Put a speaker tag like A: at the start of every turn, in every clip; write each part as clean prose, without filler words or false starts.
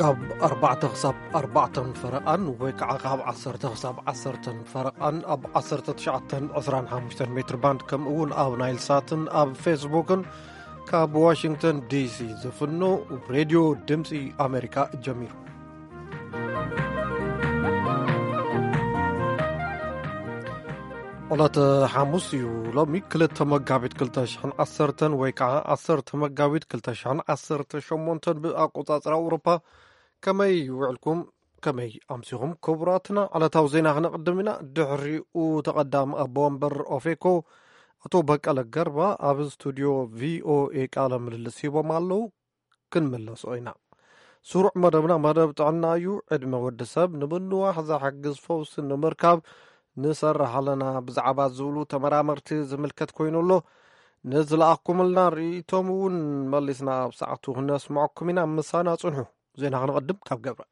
A: ካብ 4 ክሳብ 4 ፈረቓን ወይ ከዓ ካብ 10 ክሳብ 10 ፈረቓን ኣብ 1925 ሜትር ባንድ ከም እውን ኣብ ናይል ሳትን ኣብ ፌስቡክን ካብ ዋሽንግተን ዲሲ ዝፍኖ ሬድዮ ድምፂ ኣሜሪካ ጀሚሩ ዕለተ ሓሙስ እዩ። ሎሚ 2 መጋቢት 2010 ወይ ከዓ 10 መጋቢት 2018 ብኣቆጻጽራ ኣውሮፓ። ከመይ ውዕልኩም ከመይ ኣምሲኹም ክቡራትና። ዕለታዊ ዜና ክነቅድም ኢና። ድሕሪኡ ተቐዳሚ ኣቦ ወንበር ኦፌኮ ኣቶ በቀለ ገርባ ኣብ ስቱድዮ ቪኦኤ ቃለ ምልልስ ሂቦም ኣለዉ። ክንመለሶ ኢና። ስሩዕ መደብና መደብ ጥዕና እዩ። ዕድመ ወዲ ሰብ ንምንዋሕ ዘሐግዝ ፈውሲ ንምርካብ ንሰርሕ ኣለና ብዛዕባ ዝብሉ ተመራመርቲ ዝምልከት ኮይኑ ኣሎ። ንዝለኣኩምልና ርእቶም እውን መሊስና ኣብ ሰዓቱ ክነስምዐኩም ኢና። ምሳና ጽንሑ ዜና ክንቅድም ካብ ገብረ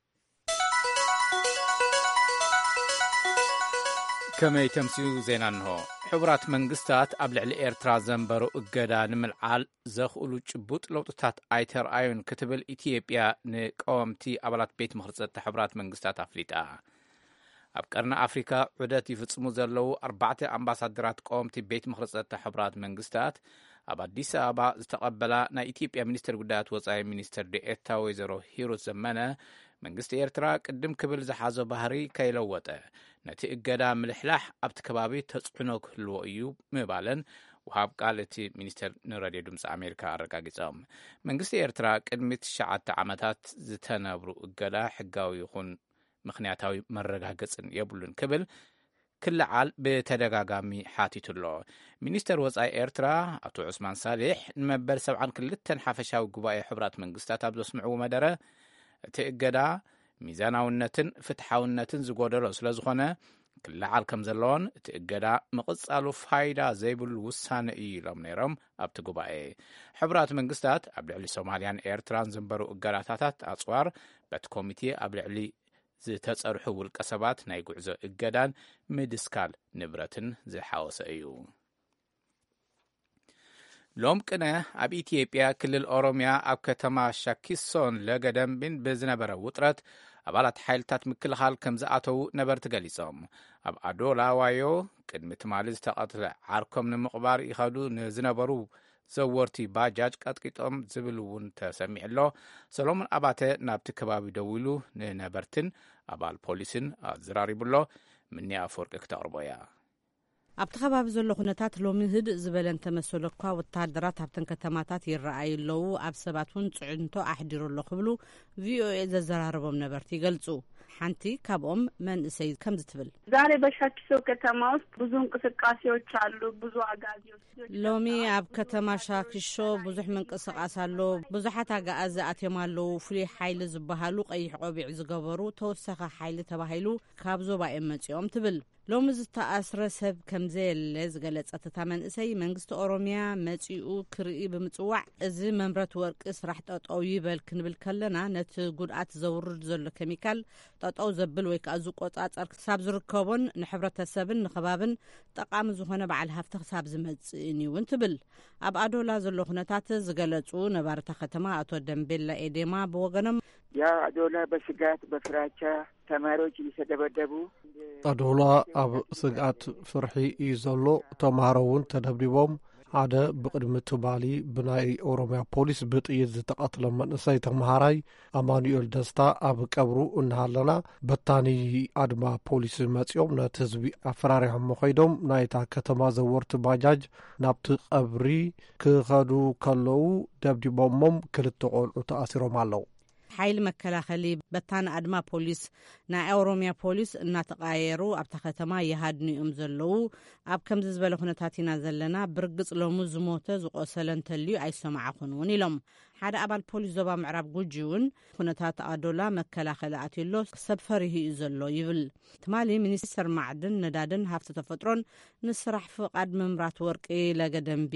B: ከመይ ተምሲኡ ዜና እንሆ። ሕቡራት መንግስታት ኣብ ልዕሊ ኤርትራ ዘንበሩ እገዳ ንምልዓል ዘኽእሉ ጭቡጥ ለውጥታት ኣይተረኣዩን ክትብል ኢትዮጵያ ንቀወምቲ ኣባላት ቤት ምክሪ ፀጥታ ሕቡራት መንግስታት ኣፍሊጣ። ኣብ ቀርኒ ኣፍሪካ ዑደት ይፍጽሙ ዘለዉ 4 ኣምባሳደራት ቀወምቲ ቤት ምክሪ ፀጥታ ሕቡራት መንግስታት ኣብ ኣዲስ ኣበባ ዝተቐበላ ናይ ኢትዮጵያ ሚኒስትር ጉዳያት ወፃኢ ሚኒስትር ዴኤታ ወይዘሮ ሂሩት ዘመነ መንግስቲ ኤርትራ ቅድም ክብል ዝሓዞ ባህሪ ከይለወጠ ነቲ እገዳ ምልሕላሕ ኣብቲ ከባቢ ተጽዕኖ ክህልዎ እዩ ምባለን ውሃብ ቃል እቲ ሚኒስትር ንሬድዮ ድምፂ ኣሜሪካ ኣረጋጊጾም። መንግስቲ ኤርትራ ቅድሚ 9 ዓመታት ዝተነብሩ እገዳ ሕጋዊ ይኹን ምክንያታዊ መረጋገጽን የብሉን ክብል ክልዓል ብተደጋጋሚ ሓቲቱ ኣሎ። ሚኒስተር ወፃኢ ኤርትራ ኣቶ ዑስማን ሳሌሕ ንመበል 72 ሓፈሻዊ ጉባኤ ሕቡራት መንግስታት ኣብ ዘስምዕዎ መደረ እቲ እገዳ ሚዛናውነትን ፍትሓውነትን ዝጎደሎ ስለ ዝኾነ ክልዓል ከም ዘለዎን እቲ እገዳ ምቕጻሉ ፋይዳ ዘይብሉ ውሳነ እዩ ኢሎም ነይሮም። ኣብቲ ጉባኤ ሕቡራት መንግስታት ኣብ ልዕሊ ሶማልያን ኤርትራን ዝንበሩ እገዳታት ኣጽዋር በቲ ኮሚቴ ኣብ ልዕሊ ዝተጸርሑ ውልቀ ሰባት ናይ ጉዕዞ እገዳን ምድስካል ንብረትን ዝሓወሰ እዩ። ሎም ቅነ ኣብ ኢትዮጵያ ክልል ኦሮሚያ ኣብ ከተማ ሻኪሶን ለገደምቢን ብዝነበረ ውጥረት ኣባላት ሓይልታት ምክልኻል ከም ዝኣተዉ ነበርቲ ገሊጾም። ኣብ ኣዶላ ዋዮ ቅድሚ ትማሊ ዝተቐትለ ዓርኮም ንምቕባር ይኸዱ ንዝነበሩ ዘወርቲ ባጃጅ ቀጥቂጦም ዝብል እውን ተሰሚዕ ኣሎ። ሰሎሞን ኣባተ ናብቲ ከባቢ ደው ኢሉ ንነበርትን ኣባል ፖሊስን ኣዘራሪቡሎ። ምኒ ኣፈወርቂ ክተቕርቦ እያ።
C: ኣብቲ ከባቢ ዘሎ ኩነታት ሎሚ ህድእ ዝበለ እንተመሰለ እኳ ወታደራት ኣብተን ከተማታት ይረኣዩ ኣለዉ። ኣብ ሰባት እውን ጽዕንቶ ኣሕዲሩ ኣሎ ክብሉ ቪኦኤ ዘዘራረቦም ነበርቲ ይገልጹ። ሓንቲ ካብኦም መንእሰይ ከምዚ ትብል
D: ዛሬ በሻኪሶ ከተማ ውስጥ ብዙ እንቅስቃሴዎች አሉ። ብዙ አጋዚዎች
C: ሎሚ ኣብ ከተማ ሻኪሶ ብዙሕ ምንቅስቃስ ኣሎ። ብዙሓት አጋዚ ኣትዮም ኣለዉ። ፍሉይ ሓይሊ ዝበሃሉ ቀይሕ ቆቢዕ ዝገበሩ ተወሰኸ ሓይሊ ተባሂሉ ካብ ዞባ እዮም መጺኦም ትብል። ሎሚ ዝተኣስረ ሰብ ከምዘየለ ዝገለጸት እታ መንእሰይ መንግስቲ ኦሮሚያ መጺኡ ክርኢ ብምጽዋዕ እዚ መምረት ወርቂ ስራሕ ጠጠው ይበል ክንብል ከለና ነቲ ጉድኣት ዘውርድ ዘሎ ኬሚካል ጠጠው ዘብል ወይ ከዓ ዝቆጻጸር ክሳብ ዝርከቦን ንሕብረተሰብን ንኸባብን ጠቃሚ ዝኾነ በዓል ሃፍቲ ክሳብ ዝመጽእን እውን ትብል። ኣብ ኣዶላ ዘሎ ኩነታት ዝገለጹ ነባርታ ከተማ አቶ ደምቤላ ኤዴማ ብወገኖም
E: ያ አዶላ በስጋት በፍራቻ ተማሪዎች እየተደበደቡ
A: ኣዶላ ኣብ ስግኣት ፍርሒ እዩ ዘሎ። ተምሃሮ እውን ተደብዲቦም ሓደ ብቅድሚ ትባሊ ብናይ ኦሮሚያ ፖሊስ ብጥይት ዝተቐትለ መንእሰይ ተምሃራይ ኣማኑኤል ደስታ ኣብ ቀብሩ እናሃለና በታኒ ኣድማ ፖሊስ መጺኦም ነቲ ህዝቢ ኣፈራሪሖም ኸይዶም ናይታ ከተማ ዘወርቲ ባጃጅ ናብቲ ቀብሪ ክኸዱ ከለዉ ደብዲቦሞም 2 ቆልዑ ተኣሲሮም ኣለዉ።
C: ሓይሊ መከላኸሊ በታኒ ኣድማ ፖሊስ ናይ ኦሮሚያ ፖሊስ እናተቃየሩ ኣብታ ከተማ ይሃድንኦም ዘለዉ። ኣብ ከምዚ ዝበለ ኩነታት ኢና ዘለና። ብርግጽ ሎሙ ዝሞተ ዝቆሰለ እንተልዩ ኣይሰማዓኹን እውን ኢሎም። ሓደ ኣባል ፖሊስ ዞባ ምዕራብ ጉጂ እውን ኩነታት ኣዶላ መከላኸሊ ኣትሎ ሰብ ፈሪሁ እዩ ዘሎ ይብል። ትማሊ ሚኒስተር ማዕድን ነዳድን ሃፍቲ ተፈጥሮን ንስራሕ ፍቃድ ምምራት ወርቂ ለገደምቢ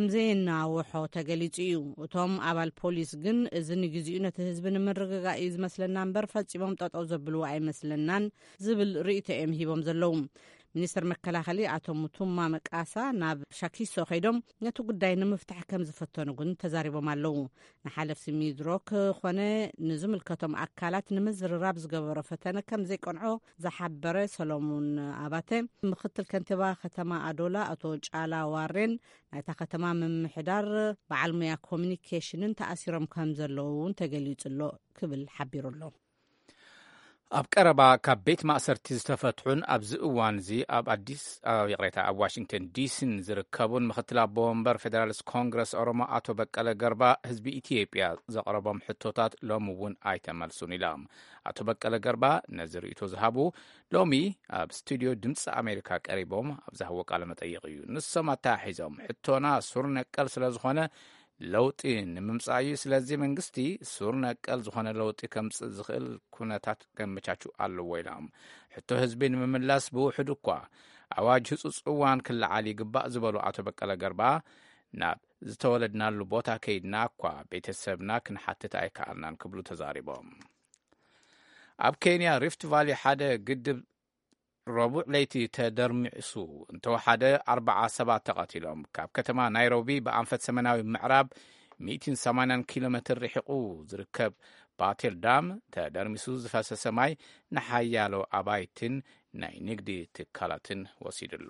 C: ከምዘይናውሖ ተገሊጹ እዩ። እቶም ኣባል ፖሊስ ግን እዚ ንግዚኡ ነቲ ህዝቢ ንምርግጋእ እዩ ዝመስለና እምበር ፈጺሞም ጠጠው ዘብልዎ ኣይመስለናን ዝብል ርእይቶ እዮም ሂቦም ዘለዉ። ሚኒስትር መከላኸሊ አቶ ሙቱማ መቃሳ ናብ ሻኪሶ ኸይዶም ነቲ ጉዳይ ንምፍታሕ ከም ዝፈተኑ ግን ተዛሪቦም ኣለው። ንሓለፍቲ ሚድሮክ ኾነ ንዝምልከቶም ኣካላት ንምዝርራብ ዝገበሮ ፈተነ ከም ዘይቆንዖ ዝሓበረ ሰሎሞን ኣባተ ምክትል ከንቲባ ከተማ ኣዶላ አቶ ጫላ ዋሬን ናይታ ከተማ ምምሕዳር በዓል ሞያ ኮሚኒኬሽንን ተኣሲሮም ከም ዘለውን ተገሊጹሎ ክብል ሓቢሩ ኣሎ።
B: ኣብ ቀረባ ካብ ቤት ማእሰርቲ ዝተፈትሑን ኣብዚ እዋን እዚ ኣብ ኣዲስ ይቕሬታ ኣብ ዋሽንግተን ዲሲን ዝርከቡን ምክትል ኣቦ ወንበር ፌደራሊስት ኮንግረስ ኦሮሞ አቶ በቀለ ገርባ ህዝቢ ኢትዮጵያ ዘቕረቦም ሕቶታት ሎሚ እውን ኣይተመልሱን ኢሎም። አቶ በቀለ ገርባ ነዚ ርእቶ ዝሃቡ ሎሚ ኣብ ስቱድዮ ድምፂ ኣሜሪካ ቀሪቦም ኣብ ዝሃቦ ቃለ መጠይቅ እዩ። ንሶም ኣተሓሒዞም ሕቶና ሱር ነቀል ስለ ዝኾነ ለውጢ ንምምጻዩ ስለዚ መንግስቲ ሱር ነቀል ዝኾነ ለውጢ ከምጽእ ዝኽእል ኩነታት ከመቻቹ ኣለዎ ኢሎም። ሕቶ ህዝቢ ንምምላስ ብውሕዱ እኳ ኣዋጅ ህጹጽ እዋን ክለዓል ይግባእ ዝበሉ አቶ በቀለ ገርባ ናብ ዝተወለድናሉ ቦታ ከይድና እኳ ቤተሰብና ክንሓትት ኣይከኣልናን ክብሉ ተዛሪቦም። ኣብ ኬንያ ሪፍት ቫሊ ሓደ ግድብ ረቡዕ ለይቲ ተደርሚዕሱ እንተወሓደ 40 ሰባት ተቐቲሎም ካብ ከተማ ናይሮቢ ብኣንፈት ሰሜናዊ ምዕራብ 180 ኪሎ ሜትር ርሒቑ ዝርከብ ባቴል ዳም ተደርሚሱ ዝፈሰሰ ማይ ንሓያሎ ኣባይትን ናይ ንግዲ ትካላትን ወሲዱሎ።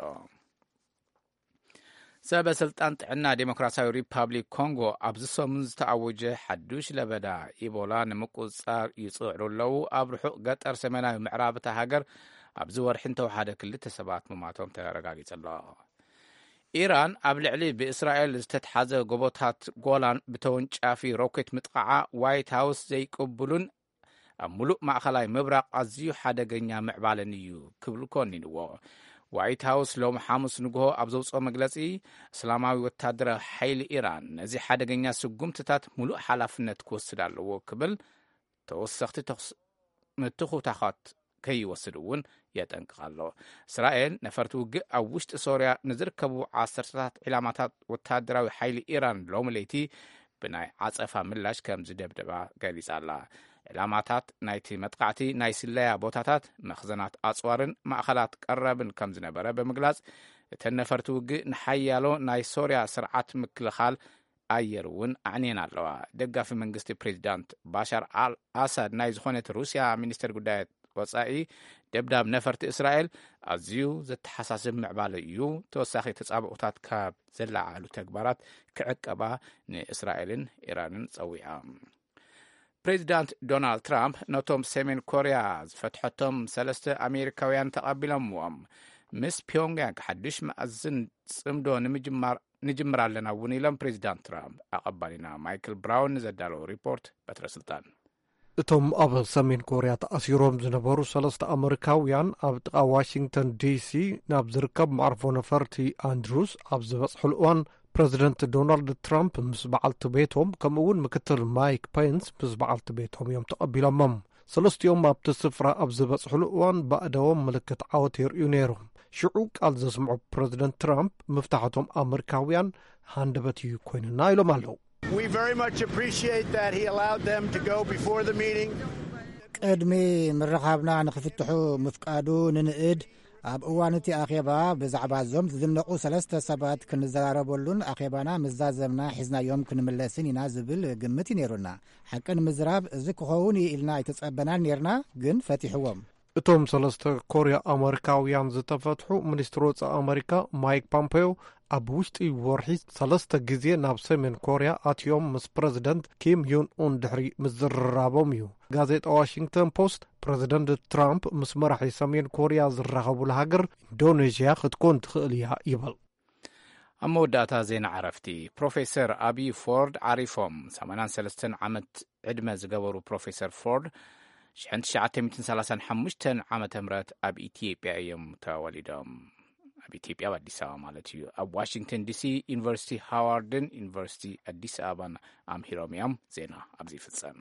B: ሰበስልጣን ጥዕና ዴሞክራሲያዊ ሪፐብሊክ ኮንጎ ኣብዚ ሰሙን ዝተኣወጀ ሓዱሽ ለበዳ ኢቦላ ንምቁፅጻር ይጽዕሩ ኣለዉ። ኣብ ርሑቕ ገጠር ሰሜናዊ ምዕራብ እታ ሃገር ኣብዚ ወርሒ እንተወሓደ 2 ሰባት ምማቶም ተረጋጊጹ ኣሎ። ኢራን ኣብ ልዕሊ ብእስራኤል ዝተተሓዘ ጎቦታት ጎላን ብተወንጫፊ ሮኬት ምጥቃዓ ዋይት ሃውስ ዘይቅብሉን ኣብ ሙሉእ ማእኸላይ ምብራቕ ኣዝዩ ሓደገኛ ምዕባለን እዩ ክብል ኮኒንዎ። ዋይት ሃውስ ሎሚ ሐሙስ ንግሆ ኣብ ዘውፅኦ መግለጺ እስላማዊ ወታደራዊ ሓይሊ ኢራን ነዚ ሓደገኛ ስጉምትታት ሙሉእ ሓላፍነት ክወስድ ኣለዎ ክብል ተወሰኽቲ ምትኹታኻት ከይወስድ እውን የጠንቅቕ ኣሎ። እስራኤል ነፈርቲ ውግእ ኣብ ውሽጢ ሶርያ ንዝርከቡ ዓሰርተታት ዕላማታት ወታደራዊ ሓይሊ ኢራን ሎሚ ለይቲ ብናይ ዓጸፋ ምላሽ ከም ዝደብደባ ገሊጻ ኣላ። ዕላማታት ናይቲ መጥቃዕቲ ናይ ስለያ ቦታታት መኽዘናት ኣጽዋርን ማእኸላት ቀረብን ከም ዝነበረ ብምግላጽ እተን ነፈርቲ ውግእ ንሓያሎ ናይ ሶርያ ስርዓት ምክልኻል ኣየር እውን ኣዕንየን ኣለዋ። ደጋፊ መንግስቲ ፕሬዚዳንት ባሻር አልኣሳድ ናይ ዝኾነት ሩስያ ሚኒስትር ጉዳያት ወጻኢ ደብዳብ ነፈርቲ እስራኤል ኣዝዩ ዘተሓሳስብ ምዕባለ እዩ፣ ተወሳኺ ተጻብቑታት ካብ ዘለዓሉ ተግባራት ክዕቀባ ንእስራኤልን ኢራንን ጸዊዓ። ፕሬዚዳንት ዶናልድ ትራምፕ ነቶም ሰሜን ኮርያ ዝፈትሐቶም 3 ኣሜሪካውያን ተቐቢሎምዎም ምስ ፒዮንግያንግ ሓድሽ መኣዝን ጽምዶ ንጅምር ኣለና እውን ኢሎም ፕሬዚዳንት ትራምፕ። ኣቐባሊና ማይክል ብራውን ንዘዳለዎ ሪፖርት በትረ ስልጣን
A: እቶም ኣብ ሰሜን ኮርያ ተኣሲሮም ዝነበሩ 3 ኣሜሪካውያን ኣብ ጥቓ ዋሽንግተን ዲሲ ናብ ዝርከብ መዕርፎ ነፈርቲ ኣንድሩስ ኣብ ዝበጽሕሉ እዋን ፕሬዚደንት ዶናልድ ትራምፕ ምስ በዓልቲ ቤቶም ከምኡውን ምክትል ማይክ ፔንስ ምስ በዓልቲ ቤቶም እዮም ተቐቢሎሞም። ሰለስቲኦም ኣብቲ ስፍራ ኣብ ዝበጽሕሉ እዋን ባእደዎም ምልክት ዓወት የርእዩ ነይሮም። ሽዑ ቃል ዘስምዑ ፕሬዚደንት ትራምፕ ምፍታሕቶም ኣሜሪካውያን ሃንደበት እዩ ኮይኑና ኢሎም ኣለዉ።
F: We very much appreciate that he allowed them to go before the meeting.
G: ቅድሚ ምርኻብና ንኽፍትሑ ምፍቃዱ ንንእድ ኣብ እዋን እቲ ኣኼባ ብዛዕባ ዞም ዝድነቑ 3 ሰባት ክንዘራረበሉን ኣኼባና ምዛዘምና ሒዝናዮም ክንምለስን ኢና ዝብል ግምት ነይሩና። ሓቂ ንምዝራብ እዚ ክኸውን ኢልና ኣይተጸበናን ነርና፣ ግን ፈቲሕዎም።
A: እቶም 3 ኮርያ ኣሜሪካውያን ዝተፈትሑ ሚኒስትር ወጻኢ ኣሜሪካ ማይክ ፖምፔዮ ኣብ ውሽጢ ወርሒ 3 ግዜ ናብ ሰሜን ኮርያ ኣትዮም ምስ ፕሬዚደንት ኪም ዮን ኡን ድሕሪ ምዝርራቦም እዩ። ጋዜጣ ዋሽንግተን ፖስት ፕሬዚደንት ትራምፕ ምስ መራሒ ሰሜን ኮርያ ዝራኸቡሉ ሃገር ኢንዶኔዥያ ክትኮን ትኽእል እያ ይበል።
B: ኣብ መወዳእታ ዜና ዓረፍቲ ፕሮፌሰር ኣብይ ፎርድ ዓሪፎም 83 ዓመት ዕድመ ዝገበሩ ፕሮፌሰር ፎርድ 1935 ዓመተ ምህረት ኣብ ኢትዮጵያ እዮም ተወሊዶም። ኣብ ኢትዮጵያ አዲስ አበባ ማለት እዩ። ኣብ ዋሽንግተን ዲሲ ዩኒቨርሲቲ ሃዋርድን ዩኒቨርሲቲ አዲስ አበባን ኣምሂሮም እዮም። ዜና ኣብዚ ይፍጸም።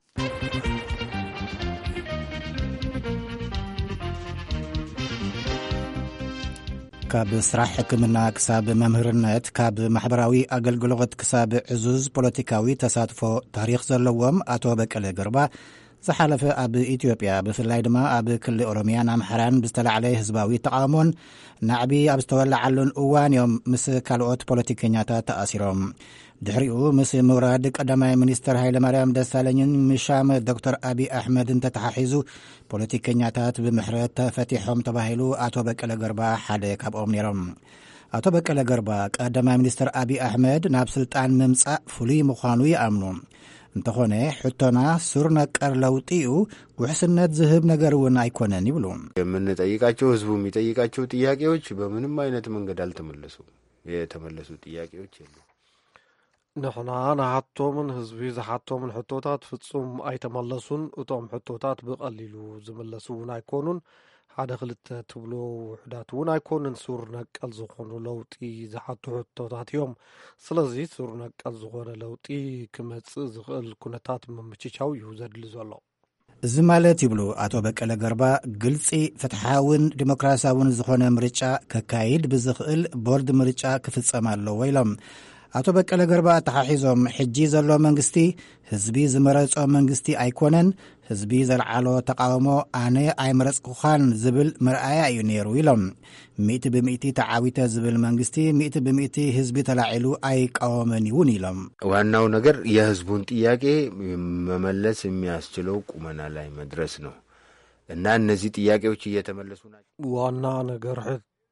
G: ካብ ስራሕ ሕክምና ክሳብ መምህርነት ካብ ማሕበራዊ ኣገልግሎት ክሳብ ዕዙዝ ፖለቲካዊ ተሳትፎ ታሪክ ዘለዎም ኣቶ በቀለ ገርባ ዝሓለፈ ኣብ ኢትዮጵያ ብፍላይ ድማ ኣብ ክልል ኦሮሚያን ኣምሓራን ብዝተላዕለ ህዝባዊ ተቃውሞን ናዕቢ ኣብ ዝተወላዓሉን እዋን እዮም ምስ ካልኦት ፖለቲከኛታት ተኣሲሮም። ድሕሪኡ ምስ ምውራድ ቀዳማይ ሚኒስትር ሃይለማርያም ደሳለኝን ምሻም ዶክተር አብይ ኣሕመድን ተተሓሒዙ ፖለቲከኛታት ብምሕረት ተፈቲሖም ተባሂሉ ኣቶ በቀለ ገርባ ሓደ ካብኦም ነይሮም። ኣቶ በቀለ ገርባ ቀዳማይ ሚኒስትር አብይ ኣሕመድ ናብ ስልጣን ምምጻእ ፍሉይ ምዃኑ ይኣምኑ። እንተኾነ ሕቶና ሱር ነቀር ለውጢኡ ውሕስነት ዝህብ ነገር እውን አይኮነን ይብሉ።
H: የምንጠይቃቸው ህዝቡ የሚጠይቃቸው ጥያቄዎች በምንም አይነት መንገድ አልተመለሱ። የተመለሱ ጥያቄዎች የሉ።
A: ንሕና ንሓቶምን ህዝቢ ዝሓቶምን ሕቶታት ፍጹም ኣይተመለሱን። እቶም ሕቶታት ብቐሊሉ ዝመለሱ እውን ኣይኮኑን። ሓደ ክልተ ትብሎ ውሕዳት እውን ኣይኮኑን። ሱር ነቀል ዝኾኑ ለውጢ ዝሓቱ ሕቶታት እዮም። ስለዚ ሱር ነቀል ዝኾነ ለውጢ ክመጽእ ዝኽእል ኩነታት ምምችቻው እዩ ዘድሊ ዘሎ።
G: እዚ ማለት ይብሉ ኣቶ በቀለ ገርባ ግልጺ ፍትሓውን ዲሞክራሲያውን ዝኾነ ምርጫ ከካይድ ብዝኽእል ቦርድ ምርጫ ክፍጸም ኣለዎ ኢሎም ኣቶ በቀለ ገርባ ተሓሒዞም ሕጂ ዘሎ መንግስቲ ህዝቢ ዝመረጾ መንግስቲ ኣይኮነን፣ ህዝቢ ዘለዓሎ ተቃውሞ ኣነ ኣይመረጽኩኻን ዝብል መርኣያ እዩ ነይሩ ኢሎም 100% ተዓዊተ ዝብል መንግስቲ 100% ህዝቢ ተላዒሉ ኣይቃወመን ይውን ኢሎም
H: ዋናው ነገር የህዝቡን ጥያቄ መመለስ የሚያስችለው ቁመና ላይ መድረስ ነው እና እነዚህ ጥያቄዎች እየተመለሱ ናቸው።
A: ዋና ነገር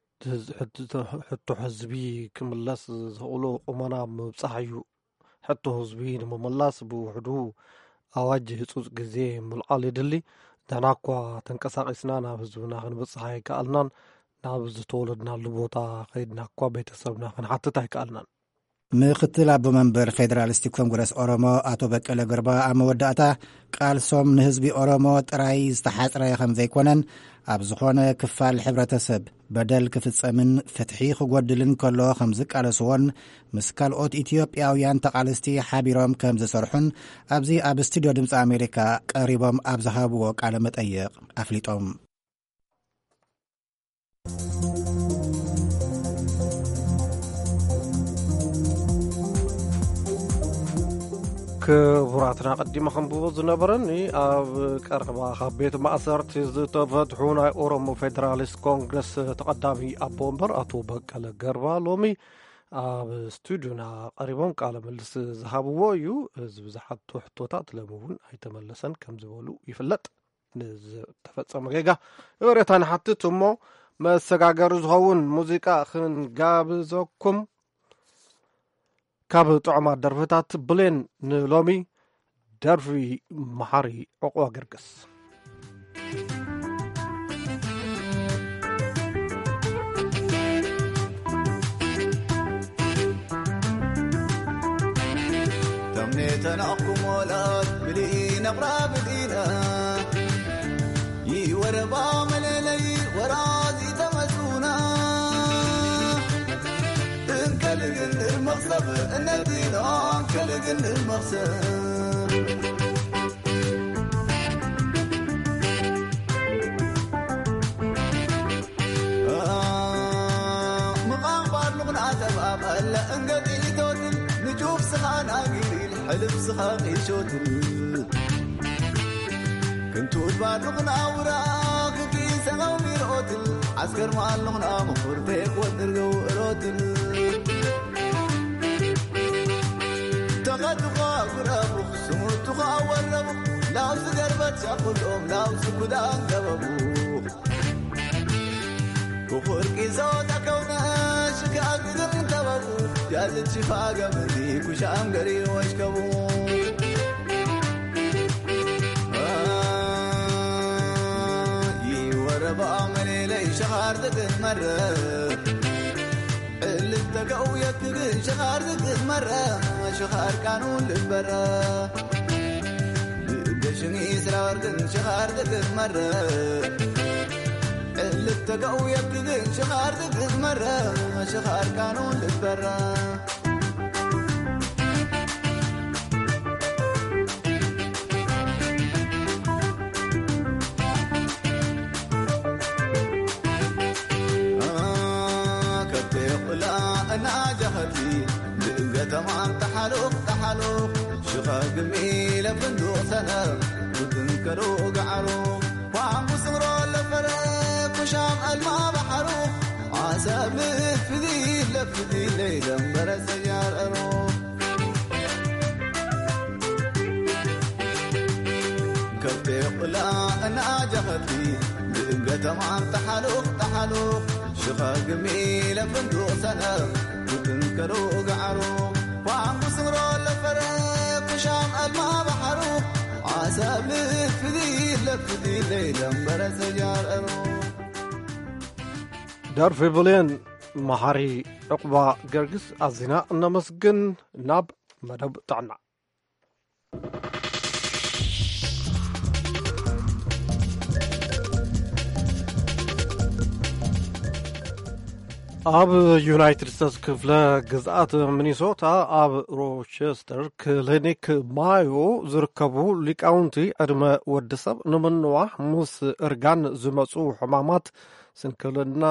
A: ሕቶ ህዝቢ ክምለስ ዝኽእሉ ቁመና ምብጻሕ እዩ። ሕቶ ህዝቢ ንምምላስ ብውሕዱ ኣዋጅ ህጹጽ ግዜ ምልዓል ይድሊ። ንሕና እኳ ተንቀሳቒስና ናብ ህዝብና ክንበጽሕ ኣይከኣልናን። ናብ ዝተወለድናሉ ቦታ ከይድና እኳ ቤተሰብና ክንሓትት ኣይከኣልናን።
G: ምክትል ኣቦ መንበር ፌደራሊስቲ ኮንግረስ ኦሮሞ ኣቶ በቀለ ገርባ ኣብ መወዳእታ ቃልሶም ንህዝቢ ኦሮሞ ጥራይ ዝተሓጽረ ከም ዘይኮነን ኣብ ዝኾነ ክፋል ሕብረተሰብ በደል ክፍጸምን ፍትሒ ክጐድልን ከሎ ከም ዝቃለስዎን ምስ ካልኦት ኢትዮጵያውያን ተቓልስቲ ሓቢሮም ከም ዝሰርሑን ኣብዚ ኣብ ስቱድዮ ድምፂ ኣሜሪካ ቀሪቦም ኣብ ዝሃብዎ ቃለ መጠይቕ ኣፍሊጦም
A: ክቡራትና ቀዲማ ክንብቦ ዝነበረኒ ኣብ ቀረባ ካብ ቤት ማእሰርቲ ዝተፈትሑ ናይ ኦሮሞ ፌደራሊስት ኮንግረስ ተቐዳሚ ኣቦ ወንበር ኣቶ በቀለ ገርባ ሎሚ ኣብ ስቱድዮና ቀሪቦም ቃለ መልስ ዝሃብዎ እዩ። እዚ ብዙሓት ሕቶታት ሎሚ እውን ኣይተመለሰን ከም ዝበሉ ይፍለጥ። ንዝተፈጸመ ጌጋ እሬታ ንሓትት እሞ መሰጋገሪ ዝኸውን ሙዚቃ ክንጋብዘኩም ካብ ጥዑማት ደርፍታት ብሌን ንሎሚ ደርፊ መሓሪ ዕቑባ ገርገስ
I: تمنيتنا أقومولات بلينا قرابتنا يوربا مليلي ورازي تمسونا انكلقن المغصب الندينا انكلقن المغصب مغامبار لغنا تباب هلا انقدي توتل نجوف سخان اقيل حلف سخاقي شوتل كنتو تبار لغنا وراك كيسا غومي روتل عسكر مال لغنا مفر فيك ودرقو روتل تغدقا قرابو سموتقا وربو لاو سقربت شاقلهم لاو سكدان قببو كفر كيسوتا كونا شكاك ذن تببو جازت شفاقا مدي كشام قري واشكبو يوربا عملي لي شهار ذكر مرة اللي اتقوا يتقن شهار ذكر مرة شهار قانون للبرة بقشني إسرار ذن شهار ذكر مرة اللي اتقوا يتقن شهار ذكر مرة شهار قانون للبرة تمام تحلوق شخاقمي لفندق سنة وتنكروا قعروا وعم بصغروا لفرق وشام الماء بحروا عسى لفذي ليلا برا سيار أروح كبي قلا أنا جهتي بقى معام تحلوق شخاقمي لفندق سنة وتنكروا قعروا وعم بصغروا لفرق وشام الماء بحروا عسى لفذي ليلا برا سيار أروح
A: دار في بولين محاري عقبة قرقس أزنا نمسجن ناب مدب تعنا ኣብ ዩናይትድ ስቴትስ ክፍለ ግዝኣት ሚኒሶታ ኣብ ሮቸስተር ክሊኒክ ማዮ ዝርከቡ ሊቃውንቲ ዕድመ ወዲ ሰብ ንምንዋሕ ምስ እርጋን ዝመፁ ሕማማት ስንክልና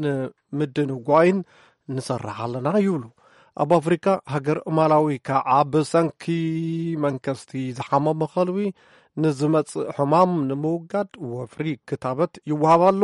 A: ንምድንጓይን ንሰርሕ ኣለና ይብሉ። ኣብ ኣፍሪካ ሃገር ማላዊ ከዓ ብሰንኪ መንከስቲ ዝሓመመ ኸልቢ ንዝመፅእ ሕማም ንምውጋድ ወፍሪ ክታበት ይወሃባሉ።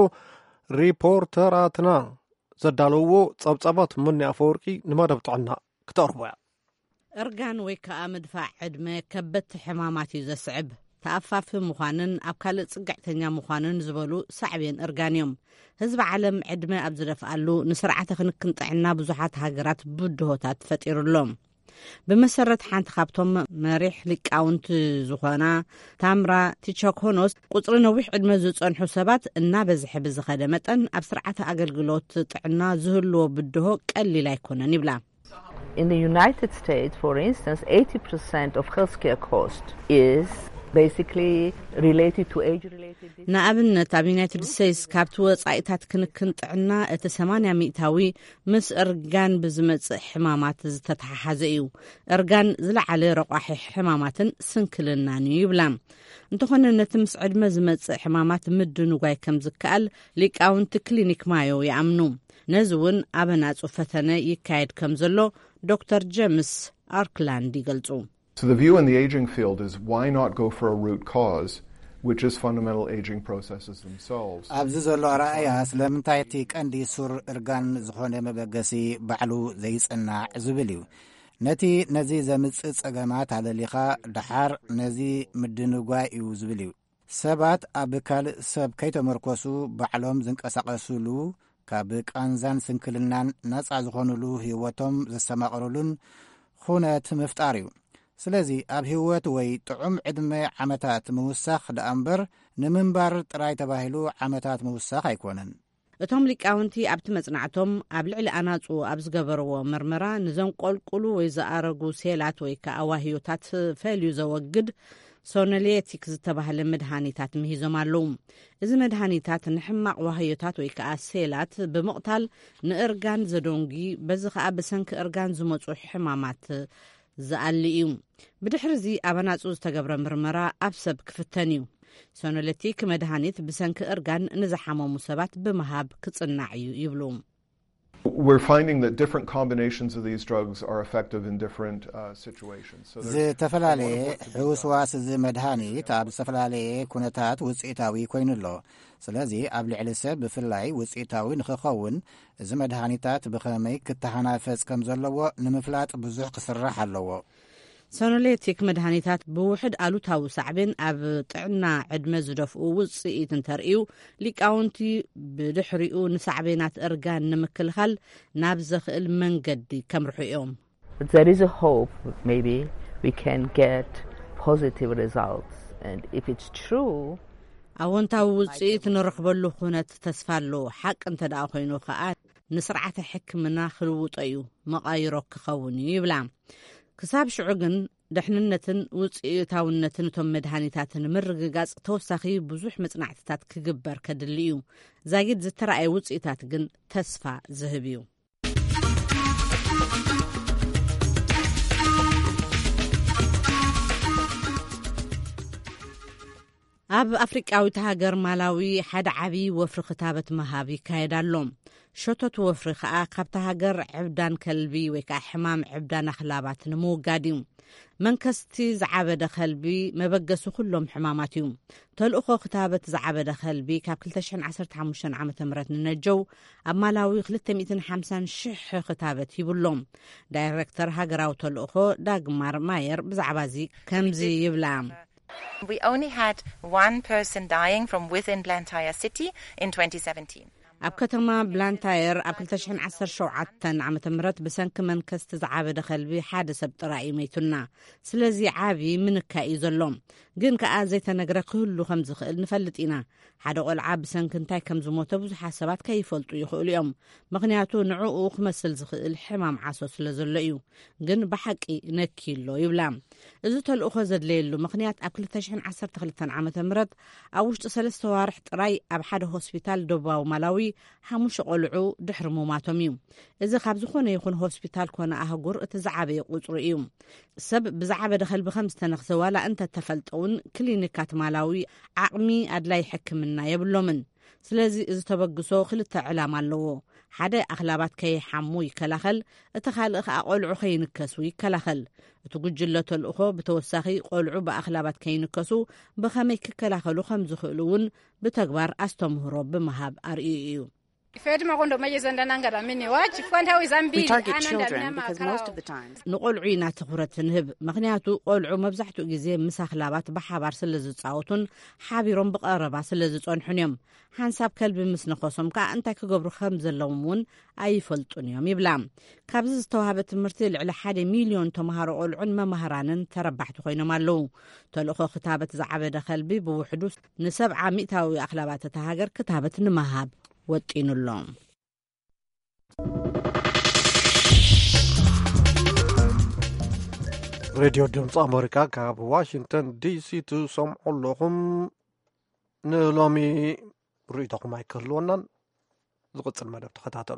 A: ሪፖርተራትና ዘዳለዎ ጸብጸባት ሙኒ ኣፈወርቂ ንመደብ ጥዕና ክተቕርቦ እያ።
C: እርጋን ወይ ከዓ ምድፋዕ ዕድመ ከበድቲ ሕማማት እዩ ዘስዕብ። ተኣፋፊ ምዃንን ኣብ ካልእ ጽግዕተኛ ምዃንን ዝበሉ ሳዕብን እርጋን እዮም። ህዝቢ ዓለም ዕድመ ኣብ ዝደፍኣሉ ንስርዓተ ክንክን ጥዕና ብዙሓት ሃገራት ብድሆታት ፈጢሩሎም። ብመሰረት ሓንቲ ካብቶም መሪሕ ሊቃውንቲ ዝኾና ታምራ ቲቾኮኖስ ቁፅሪ ነዊሕ ዕድመ ዝጸንሑ ሰባት እናበዝሐ ብዝኸደ መጠን ኣብ ስርዓተ ኣገልግሎት ጥዕና ዝህልዎ ብድሆ ቀሊል ኣይኮነን ይብላ።
J: In the United States, for instance, 80% of healthcare cost is basically related to age-related diseases.
C: ንኣብነት ኣብ ዩናይትድ ስቴትስ ካብቲ ወጻኢታት ክንክን ጥዕና እቲ 80% ምስ እርጋን ብዝመጽእ ሕማማት ዝተተሓሓዘ እዩ። እርጋን ዝለዓለ ረቋሒ ሕማማትን ስንክልናን እዩ ይብላ። እንተኾነ ነቲ ምስ ዕድመ ዝመጽእ ሕማማት ምድንጓይ ከም ዝከኣል ሊቃውንቲ ክሊኒክ ማዮ ይኣምኑ። ነዚ እውን ኣብ ናጹ ፈተነ ይካየድ ከም ዘሎ ዶክተር ጄምስ ኣርክላንድ ይገልጹ።
K: So the view in the aging field is why not go for a root cause, which is fundamental aging processes themselves.
G: ኣብዚ ዘሎ ረኣያ ስለምንታይ እቲ ቀንዲ ሱር እርጋን ዝኾነ መበገሲ ባዕሉ ዘይጽናዕ ዝብል እዩ። ነዚ ዘምጽእ ጸገማት ኣለሊኻ ድሓር ነዚ ምድንጓይ እዩ ዝብል እዩ። ሰባት ኣብ ካልእ ሰብ ከይተመርኮሱ ባዕሎም ዝንቀሳቐሱሉ ካብ ቃንዛን ስንክልናን ነጻ ዝኾኑሉ ህይወቶም ዘሰማቕሩሉን ኩነት ምፍጣር እዩ። ስለዚ ኣብ ህይወት ወይ ጥዑም ዕድመ ዓመታት ምውሳኽ ደኣ እምበር ንምንባር ጥራይ ተባሂሉ ዓመታት ምውሳኽ ኣይኮነን።
C: እቶም ሊቃውንቲ ኣብቲ መጽናዕቶም ኣብ ልዕሊ ኣናጹ ኣብ ዝገበርዎ ምርመራ ንዘንቆልቁሉ ወይ ዝኣረጉ ሴላት ወይ ከዓ ዋህዮታት ፈልዩ ዘወግድ ሶኖሌቲክ ዝተባህለ መድሃኒታት ምሂዞም ኣለዉ። እዚ መድሃኒታት ንሕማቕ ዋህዮታት ወይ ከዓ ሴላት ብምቕታል ንእርጋን ዘደንጊ በዚ ከዓ ብሰንኪ እርጋን ዝመፁ ሕማማት ዝኣሊ እዩ። ብድሕሪ እዚ ኣብ ኣናጹ ዝተገብረ ምርመራ ኣብ ሰብ ክፍተን እዩ። ሶኖሌቲክ መድሃኒት ብሰንኪ እርጋን ንዝሓመሙ ሰባት ብምሃብ ክጽናዕ እዩ ይብሉ።
K: We're finding that different combinations of these drugs are effective in different situations.
G: ዝተፈላለየ ሕውስዋስ እዚ መድሃኒት ኣብ ዝተፈላለየ ኩነታት ውፅኢታዊ ኮይኑሎ። ስለዚ ኣብ ልዕሊ ሰብ ብፍላይ ውፅኢታዊ ንኽኸውን እዚ መድሃኒታት ብኸመይ ክተሓናፈጽ ከም ዘለዎ ንምፍላጥ ብዙሕ ክስራሕ ኣለዎ። ሶኖሌቲክ መድሃኒታት ብውሕድ ኣሉታዊ ሳዕብን ኣብ ጥዕና ዕድመ ዝደፍኡ ውፅኢት እንተርእዩ ሊቃውንቲ ብድሕሪኡ ንሳዕቤናት እርጋን ንምክልኻል ናብ ዘኽእል መንገዲ ከምርሑ እዮም።
J: There is a hope maybe we can get positive results and if it's true
C: ኣወንታዊ ውፅኢት ንረኽበሉ ኩነት ተስፋ ኣሎ። ሓቂ እንተ ደኣ ኮይኑ ከዓ ንስርዓተ ሕክምና ክልውጦ እዩ መቓይሮ ክኸውን እዩ ይብላ። ክሳብ ሽዑ ግን ድሕንነትን ውፅኢታውነትን እቶም መድሃኒታትን ምርግጋጽ ተወሳኺ ብዙሕ መጽናዕትታት ክግበር ከድሊ እዩ። ዛጊድ ዝተረኣየ ውፅኢታት ግን ተስፋ ዝህብ እዩ። ኣብ ኣፍሪቃዊት ሃገር ማላዊ ሓደ ዓብዪ ወፍሪ ክታበት መሃብ ይካየድ ኣሎ። ሸቶት ወፍሪ ከዓ ካብቲ ሃገር ዕብዳን ከልቢ ወይ ከዓ ሕማም ዕብዳን ኣኽላባት ንምውጋድ እዩ። መንከስቲ ዝዓበደ ከልቢ መበገሱ ኩሎም ሕማማት እዩ ተልእኾ ክታበት ዝዓበደ ከልቢ ካብ 2015 ዓ.ም ንነጀው ኣብ ማላዊ 250,000 ክታበት ይብሎም ዳይሬክተር ሃገራዊ ተልእኾ ዳግማር ማየር ብዛዕባ እዚ ከምዚ ይብላ
L: We only had one person dying from within Blantyre city in 2017.
C: ኣብ ከተማ ብላንታየር ኣብ 2017 ዓመተ ምህረት ብሰንኪ መንከስቲ ዝዓበደ ከልቢ ሓደ ሰብ ጥራይ መይቱና ስለዚ ዓቢ ምንካይ እዩ ዘሎ ግን ከኣ ዘይተነግረ ክህሉ ከም ዝኽእል ንፈልጥ ኢና ሓደ ቆልዓ ብሰንኪ እንታይ ከም ዝሞተ ብዙሓት ሰባት ከይፈልጡ ይኽእሉ እዮም ምክንያቱ ንዕኡ ክመስል ዝኽእል ሕማም ዓሶ ስለ ዘሎ እዩ ግን ብሓቂ ነኪሎ ይብላ እዚ ተልእኾ ዘድለየሉ ምክንያት ኣብ 2012 ዓመተ ምህረት ኣብ ውሽጢ 3 ዋርሕ ጥራይ ኣብ ሓደ ሆስፒታል ደቡባዊ ማላዊ 5 ቆልዑ ድሕሪ ሙማቶም እዩ እዚ ካብ ዝኾነ ይኹን ሆስፒታል ኮነ ኣህጉር እቲ ዝዓበየ ቁፅሪ እዩ ሰብ ብዛዕበደ ከልቢ ከም ዝተነኽሰ ዋላ እንተተፈልጠውን ክሊኒካት ማላዊ ዓቕሚ ኣድላይ ሕክምና የብሎምን ስለዚ እዚ ተበግሶ ክልተ ዕላማ ኣለዎ ሓደ ኣኽላባት ከይሓሙ ይከላኸል እቲ ካልእ ከዓ ቆልዑ ከይንከሱ ይከላኸል እቲ ጉጅለ ተልእኾ ብተወሳኺ ቆልዑ ብኣኽላባት ከይንከሱ ብኸመይ ክከላኸሉ ከም ዝኽእሉ እውን ብተግባር ኣስተምህሮ ብምሃብ ኣርእዩ እዩ ንቆልዑ ኢና ትኩረት ንህብ ምክንያቱ ቆልዑ መብዛሕትኡ ግዜ ምስ ኣኽላባት ብሓባር ስለ ዝፃወቱን ሓቢሮም ብቐረባ ስለ ዝፀንሑን እዮም ሓንሳብ ከልቢ ምስ ነኸሶም ከዓ እንታይ ክገብሩ ከም ዘለዎም እውን ኣይፈልጡን እዮም ይብላ ካብዚ ዝተዋሃበ ትምህርቲ ልዕሊ 1 ሚልዮን ተምሃሮ ቆልዑን መምሃራንን ተረባሕቲ ኮይኖም ኣለዉ ተልእኾ ክታበት ዝዓበደ ከልቢ ብውሕዱ ን70 ሚእታዊ ኣኽላባት እታ ሃገር ክታበት ንምሃብ ወጢኑሎም
A: ሬድዮ ድምፂ ኣሜሪካ ካብ ዋሽንግተን ዲሲ ትሰምዑ ኣለኹም ንሎሚ ርእይቶኹም ኣይክህልወናን ዝቕፅል መደብ ተኸታተሉ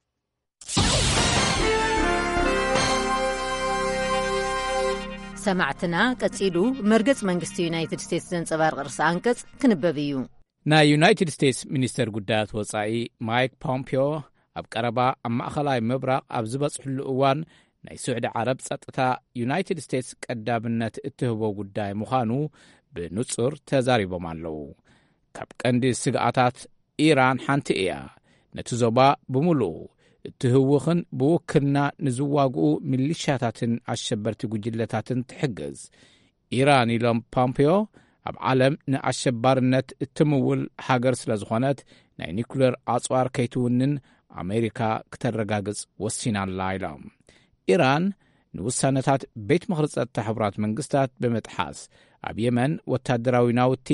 M: ሰማዕትና ቀፂሉ መርገጽ መንግስቲ ዩናይትድ ስቴትስ ዘንጸባርቕ ርእሲ አንቀጽ ክንበብ እዩ
B: ናይ ዩናይትድ ስቴትስ ሚኒስተር ጉዳያት ወጻኢ ማይክ ፖምፒዮ ኣብ ቀረባ ኣብ ማእኸላይ ምብራቕ ኣብ ዝበጽሕሉ እዋን ናይ ስዑዲ ዓረብ ጸጥታ ዩናይትድ ስቴትስ ቀዳምነት እትህቦ ጉዳይ ምዃኑ ብንጹር ተዛሪቦም ኣለዉ ካብ ቀንዲ ስግኣታት ኢራን ሓንቲ እያ ነቲ ዞባ ብምሉኡ እትህውኽን ብውክልና ንዝዋግኡ ሚሊሻታትን ኣሸበርቲ ጉጅለታትን ትሕግዝ ኢራን ኢሎም ፖምፒዮ ኣብ ዓለም ንኣሸባርነት እትምውል ሃገር ስለ ዝኾነት ናይ ኒኩሌር ኣጽዋር ከይትውንን ኣሜሪካ ክተረጋግጽ ወሲናላ ኢሎም ኢራን ንውሳነታት ቤት ምኽሪ ጸጥታ ሕቡራት መንግስታት ብምጥሓስ ኣብ የመን ወታደራዊ ናውቲ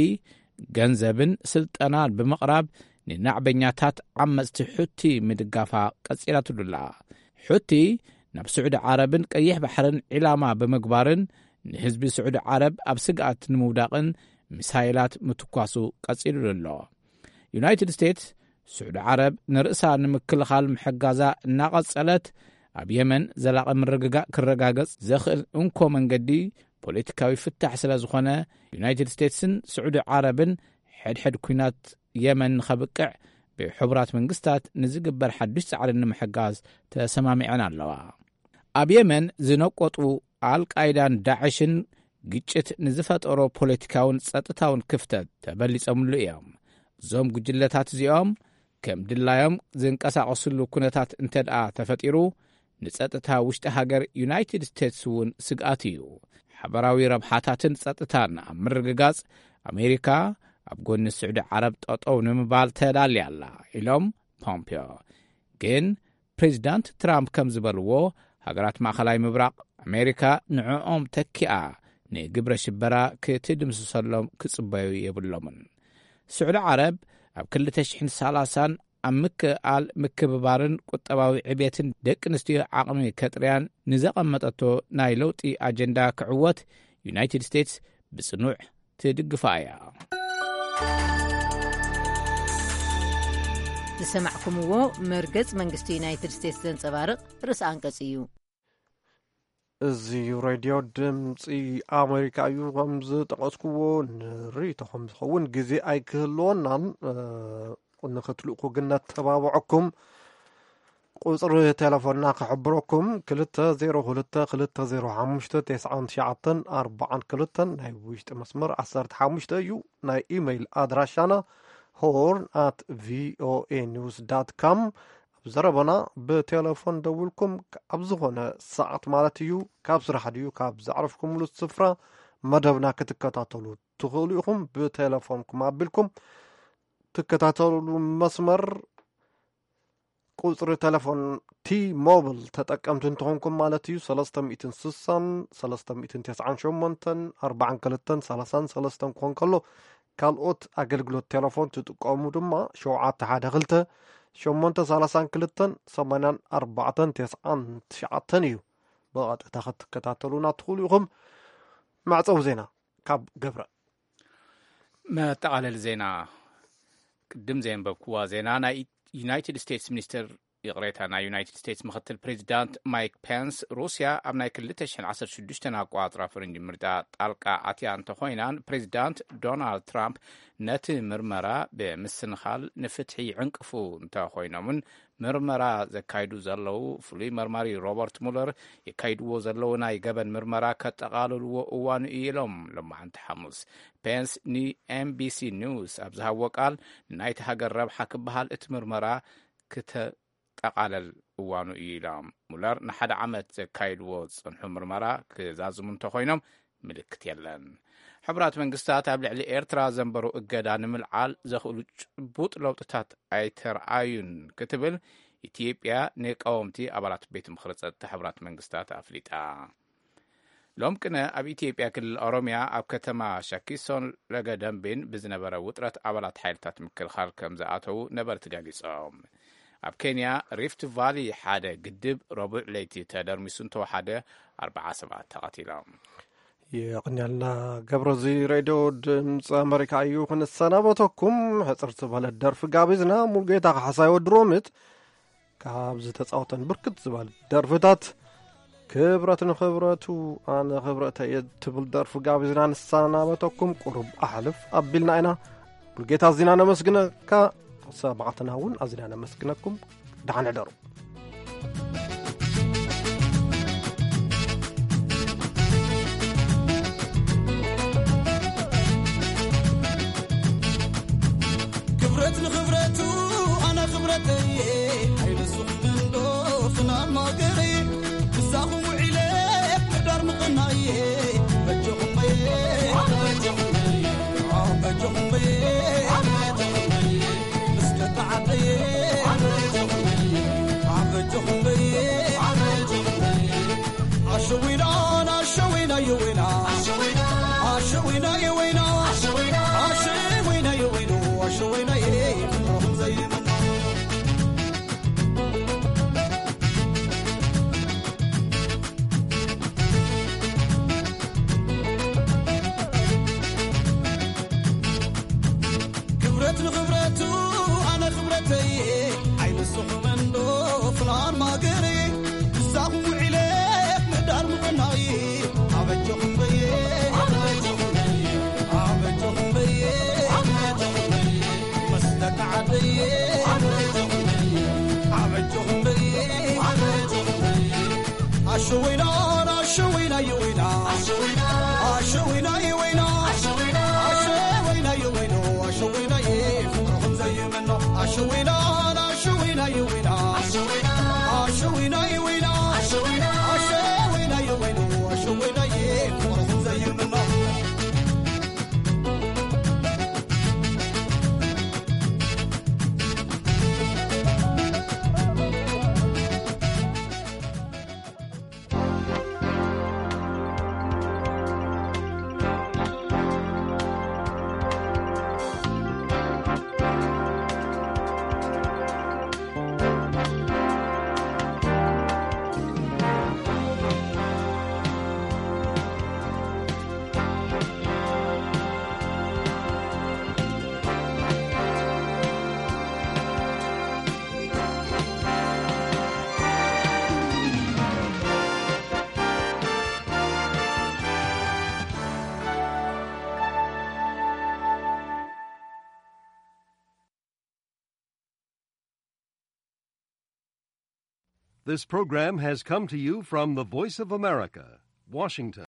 B: ገንዘብን ስልጠናን ብምቕራብ ንናዕበኛታት ዓመፅቲ ሑቲ ምድጋፋ ቀጺላትሉላ ሑቲ ናብ ስዑዲ ዓረብን ቀይሕ ባሕርን ዒላማ ብምግባርን ንህዝቢ ስዑዲ ዓረብ ኣብ ስግኣት ንምውዳቕን ሚሳይላት ምትኳሱ ቀጺሉሉ ኣሎ ዩናይትድ ስቴትስ ስዑዲ ዓረብ ንርእሳ ንምክልኻል ምሕጋዛ እናቐጸለት ኣብ የመን ዘላቐ ምርግጋእ ክረጋገጽ ዘኽእል እንኮ መንገዲ ፖለቲካዊ ፍታሕ ስለ ዝኾነ ዩናይትድ ስቴትስን ስዑዲ ዓረብን ሕድሕድ ኩናት የመን ንኸብቅዕ ብሕቡራት መንግስታት ንዝግበር ሓዱሽ ጻዕሪ ንምሕጋዝ ተሰማሚዐን ኣለዋ ኣብ የመን ዝነቆጡ ኣልቃይዳን ዳዕሽን ግጭት ንዝፈጠሮ ፖለቲካውን ጸጥታውን ክፍተት ተበሊጸምሉ እዮም እዞም ጉጅለታት እዚኦም ከም ድላዮም ዝንቀሳቐሱሉ ኩነታት እንተ ደኣ ተፈጢሩ ንጸጥታ ውሽጢ ሃገር ዩናይትድ ስቴትስ እውን ስግኣት እዩ ሓበራዊ ረብሓታትን ጸጥታን ኣብ ምርግጋጽ ኣሜሪካ ኣብ ጎኒ ስዑዲ ዓረብ ጠጠው ንምባል ተዳልያ ኣላ ኢሎም ፖምፒዮ ግን ፕሬዚዳንት ትራምፕ ከም ዝበልዎ ሃገራት ማእኸላይ ምብራቕ ኣሜሪካ ንዕኦም ተኪኣ ንግብረ ሽበራ ክትድምስሰሎም ክጽበዩ የብሎምን ስዑዲ ዓረብ ኣብ 2030 ኣብ ምክኣል ምክብባርን ቁጠባዊ ዕብየትን ደቂ ኣንስትዮ ዓቕሚ ከጥርያን ንዘቐመጠቶ ናይ ለውጢ ኣጀንዳ ክዕወት ዩናይትድ ስቴትስ ብጽኑዕ ትድግፋ እያ
M: ዝሰማዕኩምዎ መርገጽ መንግስቲ ዩናይትድ ስቴትስ ዘንጸባርቕ ርእሲ አንቀጽ እዩ
A: እዚ ሬድዮ ድምፂ ኣሜሪካ እዩ ከም ዝጠቐስክዎ ንርእይቶኹም ዝኸውን ግዜ ኣይክህልወናን ንኽትልእኩ ግን ነተባብዐኩም ቁጽሪ ቴሌፎንና ክሕብረኩም 2022059942 ናይ ውሽጢ መስመር 15 እዩ። ናይ ኢሜይል ኣድራሻና horn@voanews.com ዘረበና ብቴሌፎን ደውልኩም ኣብ ዝኾነ ሰዓት ማለት እዩ ካብ ስራሕ ድዩ ካብ ዘዕረፍኩምሉ ስፍራ መደብና ክትከታተሉ ትኽእሉ ኢኹም። ብቴሌፎንኩም ኣቢልኩም ትከታተሉ መስመር ቁጽሪ ቴሌፎን ቲ-ሞብል ተጠቀምቲ እንትኾንኩም ማለት እዩ 360-398-42-33 ክኾን ከሎ ካልኦት ኣገልግሎት ቴሌፎን ትጥቀሙ ድማ 712-82-84-99 እዩ። ብቐጥታ ክትከታተሉና ትኽእሉ ኢኹም። ማዕፀው ዜና ካብ ገብረ
B: መጠቃለል ዜና ቅድም ዘንበብክዋ ዜና ናይ ዩናይትድ ስቴትስ ሚኒስትር ይቕሬታ ናይ ዩናይትድ ስቴትስ ምክትል ፕሬዚዳንት ማይክ ፔንስ ሩስያ ኣብ ናይ 2016 ኣቋፅራ ፈረንጂ ምርጫ ጣልቃ ኣትያ እንተኮይናን ፕሬዚዳንት ዶናልድ ትራምፕ ነቲ ምርመራ ብምስንኻል ንፍትሒ ዕንቅፉ እንተኮይኖምን ምርመራ ዘካይዱ ዘለው ፍሉይ መርማሪ ሮበርት ሙለር የካይድዎ ዘለው ናይ ገበን ምርመራ ከጠቃልልዎ እዋኑ ኢሎም ለማዓንቲ ሐሙስ ፔንስ ንኤምቢሲ ኒውስ ኣብ ዝሃቦ ቃል ናይቲ ሃገር ረብሓ ክበሃል እቲ ምርመራ ክተጠቃለል እዋኑ ኢሎም ሙለር ንሓደ ዓመት ዘካይድዎ ጽንሑ ምርመራ ክዛዝሙ እንተኮይኖም ምልክት የለን። ሕብራት መንግስታት ኣብ ልዕሊ ኤርትራ ዘንበሩ እገዳ ንምልዓል ዘኽእሉ ጭቡጥ ለውጥታት ኣይተረኣዩን ክትብል ኢትዮጵያ ንቃወምቲ ኣባላት ቤት ምክሪ ፀጥታ ሕብራት መንግስታት ኣፍሊጣ። ሎም ቅነ ኣብ ኢትዮጵያ ክልል ኦሮሚያ ኣብ ከተማ ሻኪሶን ለገደምቤን ብዝነበረ ውጥረት ኣባላት ሓይልታት ምክልኻል ከም ዝኣተዉ ነበርቲ ገሊፆም። ኣብ ኬንያ ሪፍት ቫሊ ሓደ ግድብ ረቡዕ ለይቲ ተደርሚሱ እንተወሓደ 40 ሰባት ተቐቲሎም።
A: የቕኛልና ገብረዚ ሬድዮ ድምፂ ኣሜሪካ እዩ። ክንሰናበተኩም ሕፅር ዝበለ ደርፊ ጋቢዝና ሙሉጌታ ካሕሳይ ወድሮምት ካብ ዝተፃወተን ብርክት ዝበለ ደርፍታት ክብረት ንክብረቱ ኣነ ክብረተ እየ ትብል ደርፊ ጋቢዝና ንሰናበተኩም ቁሩብ ኣሕልፍ ኣቢልና ኢና። ሙሉጌታ እዚና ነመስግነካ ሰባዕትና እውን ኣዚና ነመስግነኩም ደሓን ሕደሩ።
I: ንኽብረቱ ኣነ ክብረተየ ኣይነሱኽ ምንዶ ፍናን ማገረ ክሳኹም ውዒለ ምዳር ምቕናየ በጀኹመየ በጀኹመየ ምስተተዓደየ በጀኹመየ ኣሸዊና ኣሸዊና የወይና ኣሸዊና የወይና ኣሸዊና የወይኑ ኣሸዊና የፍቅሮም ዘይመና ክብረት ንኽብረቱ ኣነ ክብረተየ ዓይንስኹ መንዶ ፍላን ማገረ ክሳኹም ውዒለ ምዳር ምቕናየ ኣበጀኹም በየ ኣበጀኹም በየ መስተተዓደየ ኣበጀኹም በየ ኣሸወይና ኣሸወይና የወይና ኣሸወይና የወይና ኣሸወይና የወይኖ ኣሸወይና የፍቅሮም ዘይመኖ ኣሸወይና ኣሸወይና የወይና ኣሸወይና የወይና ኣሸወይና የወይኖ ኣሸወይና የፍቅሮም ዘይመኖ
N: This program has come to you from the Voice of America, Washington.